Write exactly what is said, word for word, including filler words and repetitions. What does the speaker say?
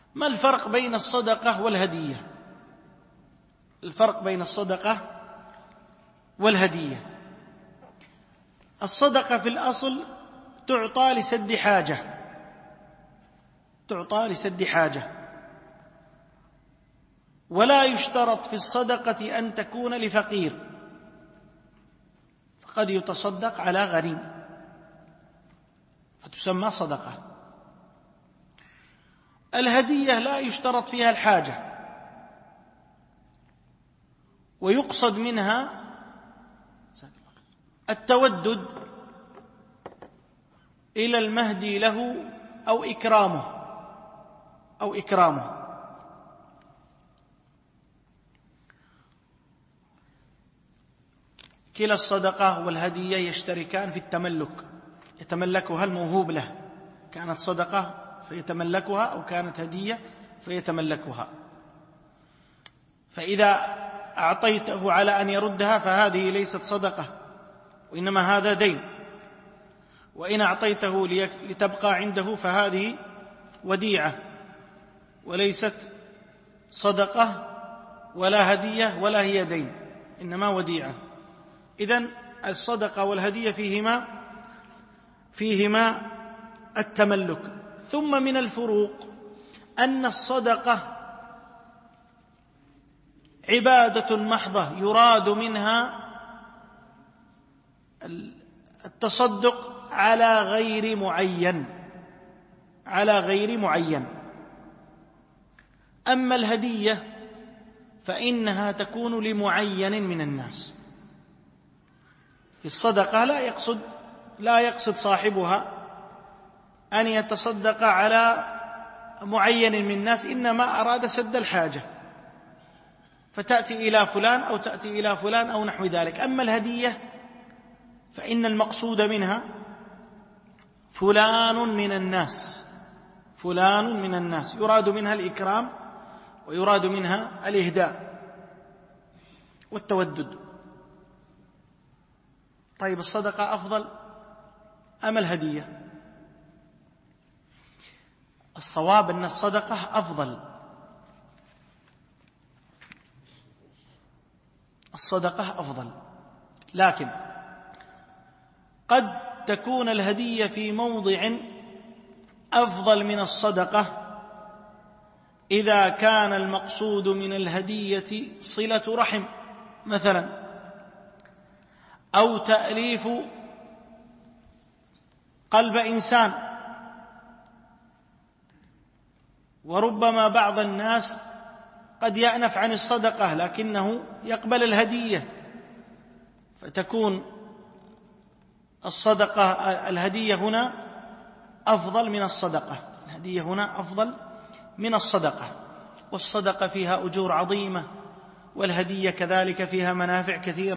ما الفرق بين الصدقة والهدية؟ الفرق بين الصدقة والهدية: الصدقة في الأصل تعطى لسد حاجة، تعطى لسد حاجة، ولا يشترط في الصدقة أن تكون لفقير، فقد يتصدق على غني فتسمى صدقة. الهدية لا يشترط فيها الحاجة، ويقصد منها التودد إلى المهدي له أو إكرامه أو إكرامه كلا الصدقة والهدية يشتركان في التملك، يتملكها الموهوب له، كانت صدقة فيتملكها أو كانت هدية فيتملكها. فإذا أعطيته على أن يردها فهذه ليست صدقة وإنما هذا دين، وإن أعطيته لتبقى عنده فهذه وديعة وليست صدقة ولا هدية ولا هي دين، إنما وديعة. إذن الصدقة والهدية فيهما فيهما التملك. ثم من الفروق أن الصدقة عبادة محضة يراد منها التصدق على غير معين، على غير معين. أما الهدية فإنها تكون لمعين من الناس. في الصدقة لا يقصد لا يقصد صاحبها أن يتصدق على معين من الناس، إنما أراد سد الحاجة فتأتي إلى فلان أو تأتي إلى فلان أو نحو ذلك. أما الهدية فإن المقصود منها فلان من الناس، فلان من الناس يراد منها الإكرام ويراد منها الإهداء والتودد. طيب الصدقة أفضل أم الهدية؟ الصواب أن الصدقة أفضل، الصدقة أفضل، لكن قد تكون الهدية في موضع أفضل من الصدقة إذا كان المقصود من الهدية صلة رحم مثلا، أو تأليف قلب إنسان. وربما بعض الناس قد يأنف عن الصدقة لكنه يقبل الهدية، فتكون الصدقة الهدية هنا أفضل من الصدقة، الهدية هنا أفضل من الصدقة. والصدقة فيها أجور عظيمة، والهدية كذلك فيها منافع كثيرة.